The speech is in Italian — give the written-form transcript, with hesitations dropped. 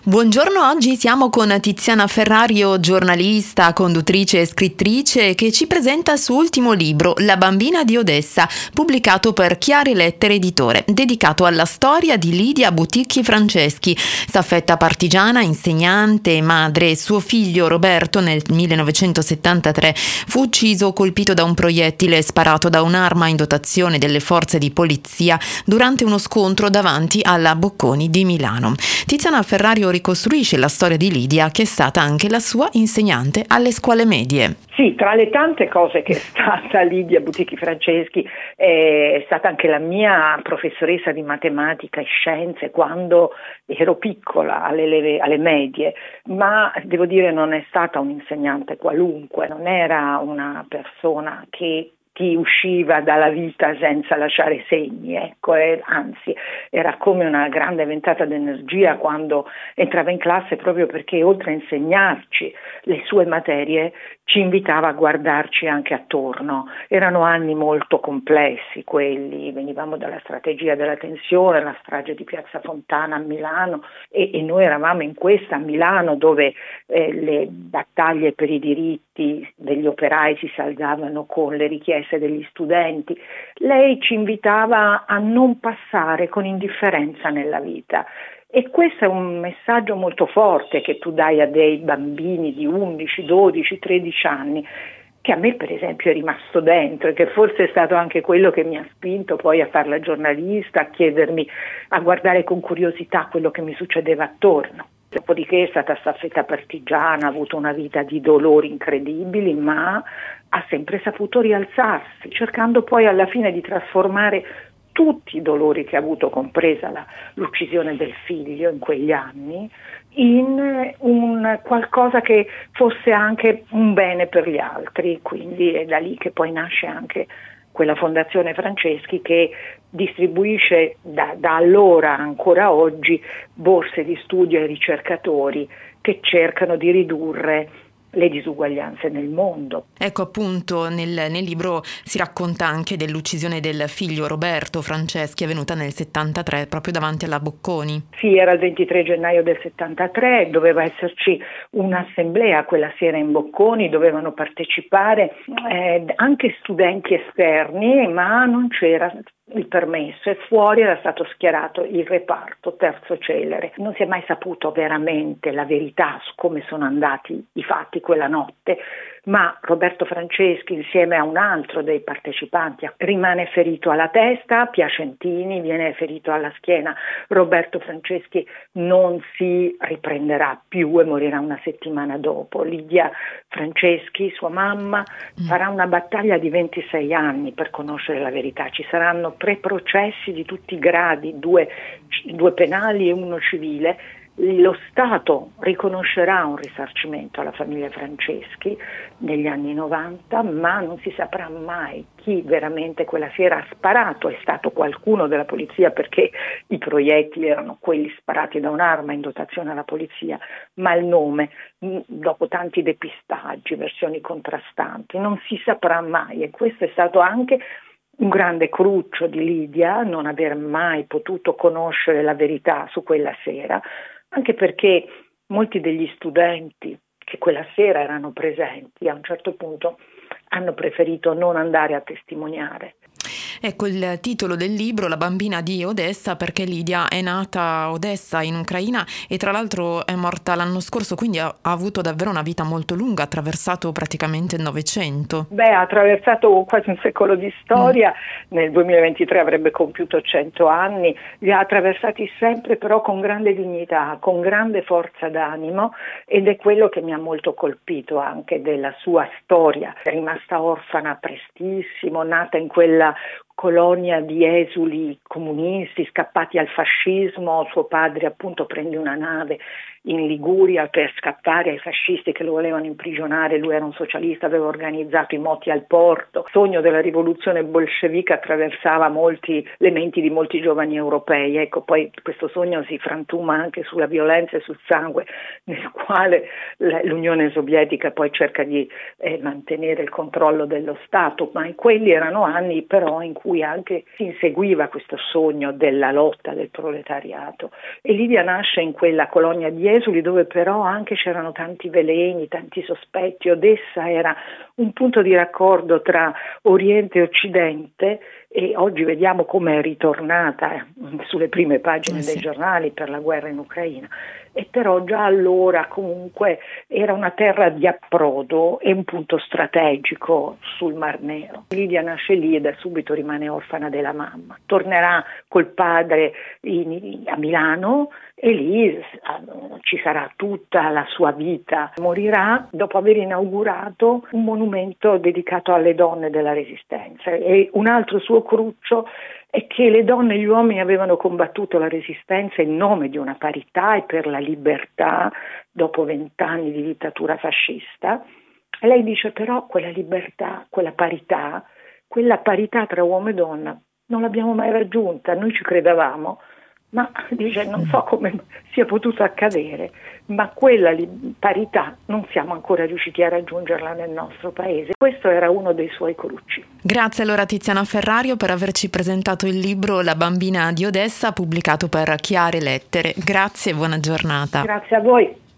Buongiorno, oggi siamo con Tiziana Ferrario, giornalista, conduttrice e scrittrice, che ci presenta il suo ultimo libro, La bambina di Odessa, pubblicato per Chiare Lettere Editore, dedicato alla storia di Lidia Buticchi Franceschi, staffetta partigiana, insegnante e madre. Suo figlio Roberto nel 1973 fu ucciso colpito da un proiettile sparato da un'arma in dotazione delle forze di polizia durante uno scontro davanti alla Bocconi di Milano. Tiziana Ferrario ricostruisce la storia di Lidia, che è stata anche la sua insegnante alle scuole medie. Sì, tra le tante cose che è stata Lidia Buticchi Franceschi, è stata anche la mia professoressa di matematica e scienze quando ero piccola, alle medie, ma devo dire non è stata un'insegnante qualunque, non era una persona che ti usciva dalla vita senza lasciare segni, anzi era come una grande ventata d'energia quando entrava in classe, proprio perché oltre a insegnarci le sue materie ci invitava a guardarci anche attorno. Erano anni molto complessi quelli, venivamo dalla strategia della tensione, la strage di Piazza Fontana a Milano e noi eravamo in questa a Milano dove le battaglie per i diritti degli operai si saldavano con le richieste degli studenti. Lei ci invitava a non passare con indifferenza nella vita. E questo è un messaggio molto forte che tu dai a dei bambini di 11, 12, 13 anni, che a me per esempio è rimasto dentro e che forse è stato anche quello che mi ha spinto poi a fare la giornalista, a chiedermi, a guardare con curiosità quello che mi succedeva attorno. Dopodiché è stata staffetta partigiana, ha avuto una vita di dolori incredibili, ma ha sempre saputo rialzarsi, cercando poi alla fine di trasformare tutti i dolori che ha avuto, compresa l'uccisione del figlio in quegli anni, in un qualcosa che fosse anche un bene per gli altri. Quindi è da lì che poi nasce anche quella Fondazione Franceschi che distribuisce da allora ancora oggi borse di studio ai ricercatori che cercano di ridurre le disuguaglianze nel mondo. Ecco, appunto, nel libro si racconta anche dell'uccisione del figlio Roberto Franceschi, avvenuta nel 73, proprio davanti alla Bocconi. Sì, era il 23 gennaio del 73, doveva esserci un'assemblea quella sera in Bocconi, dovevano partecipare anche studenti esterni, ma non c'era il permesso e fuori era stato schierato il reparto Terzo Celere. Non si è mai saputo veramente la verità su come sono andati i fatti quella notte, ma Roberto Franceschi insieme a un altro dei partecipanti rimane ferito alla testa, Piacentini viene ferito alla schiena. Roberto Franceschi non si riprenderà più e morirà una settimana dopo. Lidia Franceschi, sua mamma, farà una battaglia di 26 anni per conoscere la verità. Ci saranno 3 processi di tutti i gradi, 2 penali e 1 civile. Lo Stato riconoscerà un risarcimento alla famiglia Franceschi negli anni 90, ma non si saprà mai chi veramente quella sera ha sparato. È stato qualcuno della polizia, perché i proiettili erano quelli sparati da un'arma in dotazione alla polizia, ma il nome, dopo tanti depistaggi, versioni contrastanti, non si saprà mai. E questo è stato anche un grande cruccio di Lidia, non aver mai potuto conoscere la verità su quella sera, anche perché molti degli studenti che quella sera erano presenti a un certo punto hanno preferito non andare a testimoniare. Ecco il titolo del libro, La bambina di Odessa, perché Lidia è nata a Odessa in Ucraina e tra l'altro è morta l'anno scorso, quindi ha avuto davvero una vita molto lunga, ha attraversato praticamente il Novecento. Ha attraversato quasi un secolo di storia, nel 2023 avrebbe compiuto 100 anni, li ha attraversati sempre però con grande dignità, con grande forza d'animo, ed è quello che mi ha molto colpito anche della sua storia. È rimasta orfana prestissimo, nata in quella colonia di esuli comunisti scappati al fascismo. Suo padre appunto prende una nave in Liguria per scappare ai fascisti che lo volevano imprigionare. Lui era un socialista, aveva organizzato i moti al porto. Il sogno della rivoluzione bolscevica attraversava le menti di molti giovani europei. Ecco, poi questo sogno si frantuma anche sulla violenza e sul sangue, nel quale l'Unione Sovietica poi cerca di mantenere il controllo dello Stato, ma quelli erano anni però in cui cui anche si inseguiva questo sogno della lotta del proletariato. E Lidia nasce in quella colonia di esuli dove però anche c'erano tanti veleni, tanti sospetti. Odessa era un punto di raccordo tra Oriente e Occidente, e oggi vediamo come è ritornata sulle prime pagine dei giornali per la guerra in Ucraina. E però già allora comunque era una terra di approdo e un punto strategico sul Mar Nero. Lidia nasce lì e da subito rimane orfana della mamma. Tornerà col padre a Milano e lì ci sarà tutta la sua vita. Morirà dopo aver inaugurato un monumento dedicato alle donne della Resistenza. E un altro suo cruccio è che le donne e gli uomini avevano combattuto la Resistenza in nome di una parità e per la libertà dopo 20 anni di dittatura fascista. E lei dice però quella libertà, quella parità tra uomo e donna non l'abbiamo mai raggiunta. Noi ci credevamo, ma dice non so come sia potuto accadere, ma quella parità non siamo ancora riusciti a raggiungerla nel nostro paese. Questo era uno dei suoi cruci. Grazie allora Tiziana Ferrario per averci presentato il libro La bambina di Odessa, pubblicato per Chiare Lettere. Grazie e buona giornata. Grazie a voi.